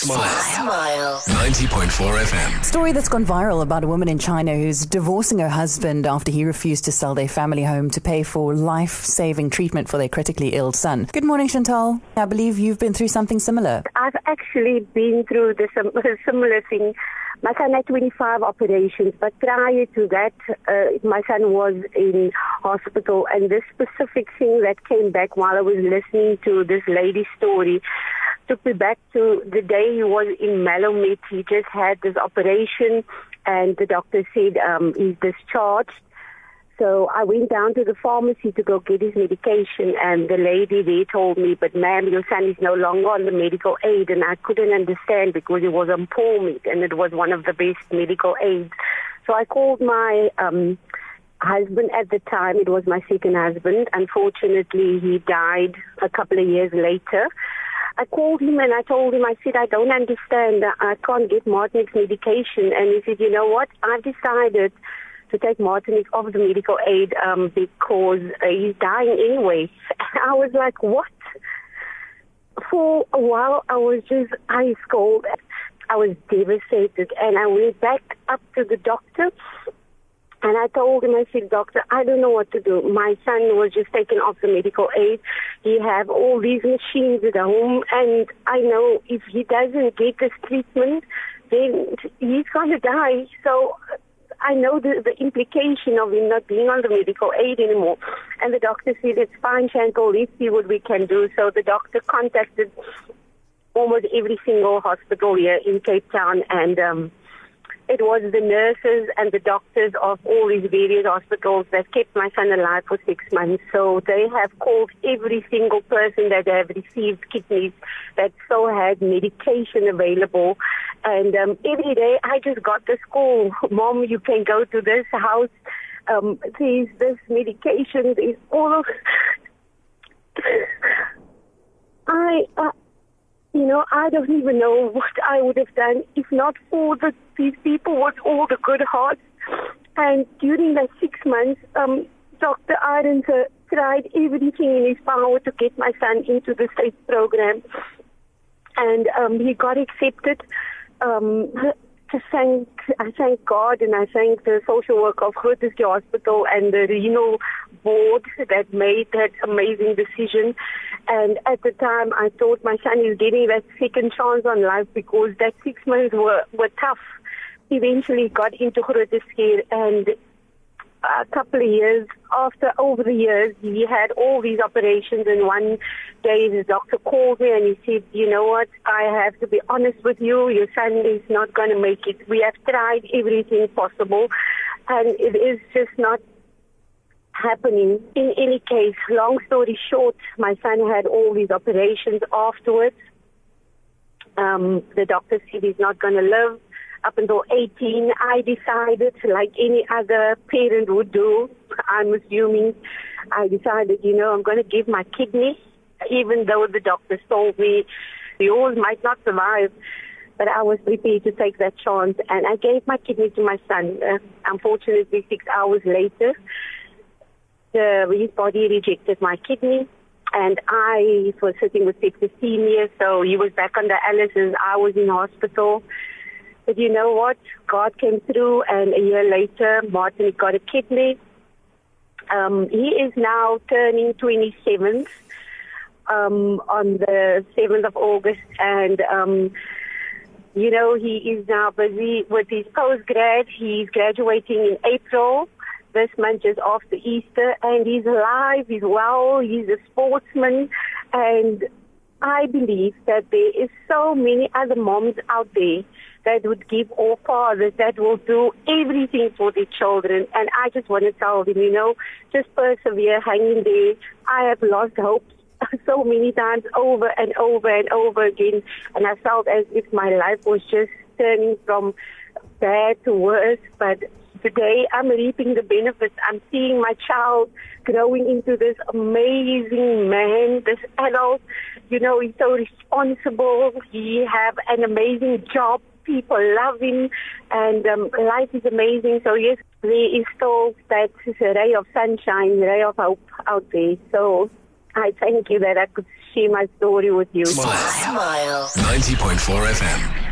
Smile. 90.4 FM. Story that's gone viral about a woman in China who's divorcing her husband after he refused to sell their family home to pay for life-saving treatment for their critically ill son. Good morning, Chantal. I believe you've been through something similar. I've actually been through similar thing. My son had 25 operations, but prior to that, my son was in hospital, and this specific thing that came back while I was listening to this lady's story took me back to the day he was in Malamute. He just had this operation, and the doctor said he's discharged. So I went down to the pharmacy to go get his medication, and the lady there told me, but ma'am, your son is no longer on the medical aid, and I couldn't understand because it was on poor meat, and it was one of the best medical aids. So I called my husband at the time. It was my second husband. Unfortunately, he died a couple of years later. I called him and I told him, I said, I don't understand. I can't get Martinix medication. And he said, you know what? I've decided to take Martinix off the medical aid because he's dying anyway. I was like, what? For a while, I was just ice cold. I was devastated. And I went back up to the doctor. And I told him, I said, doctor, I don't know what to do. My son was just taken off the medical aid. He have all these machines at home, and I know if he doesn't get this treatment, then he's going to die. So I know the implication of him not being on the medical aid anymore. And the doctor said, it's fine, Chantal, let's see what we can do. So the doctor contacted almost every single hospital here in Cape Town, and it was the nurses and the doctors of all these various hospitals that kept my son alive for 6 months. So they have called every single person that have received kidneys that still had medication available. And every day I just got this call, Mom, you can go to this house. There's this medication. There's all of... I don't even know what I would have done if not for these people with all the good hearts. And during that 6 months, Dr. Arendse tried everything in his power to get my son into the SAFE program. And he got accepted. I thank God, and I thank the social work of Groote Schuur Hospital and the renal board that made that amazing decision. And at the time, I thought my son is getting that second chance on life because that 6 months were tough. Eventually got into Groote Schuur, and a couple of years over the years, he had all these operations, and one day the doctor called me and he said, you know what, I have to be honest with you, your son is not going to make it. We have tried everything possible, and it is just not happening. In any case, long story short, my son had all these operations afterwards. The doctor said he's not going to live. Up until 18, I decided, like any other parent would do, I'm assuming, I decided, I'm going to give my kidney, even though the doctors told me yours might not survive. But I was prepared to take that chance, and I gave my kidney to my son. Unfortunately, 6 hours later, his body rejected my kidney, and I was sitting with septicemia, so he was back on dialysis. I was in hospital. But you know what? God came through, and a year later, Martin got a kidney. He is now turning 27 on the 7th of August, and, he is now busy with his postgrad. He's graduating in April, this month just after Easter, and he's alive, he's well, he's a sportsman, and I believe that there is so many other moms out there that would give, or fathers that will do everything for their children. And I just want to tell them, just persevere, hang in there. I have lost hope so many times over and over and over again. And I felt as if my life was just turning from bad to worse. But today I'm reaping the benefits. I'm seeing my child growing into this amazing man, this adult. He's so responsible. He have an amazing job. People love him, and life is amazing. So yes, there is still that ray of sunshine, ray of hope out there. So I thank you that I could share my story with you. Smile. 90.4 FM.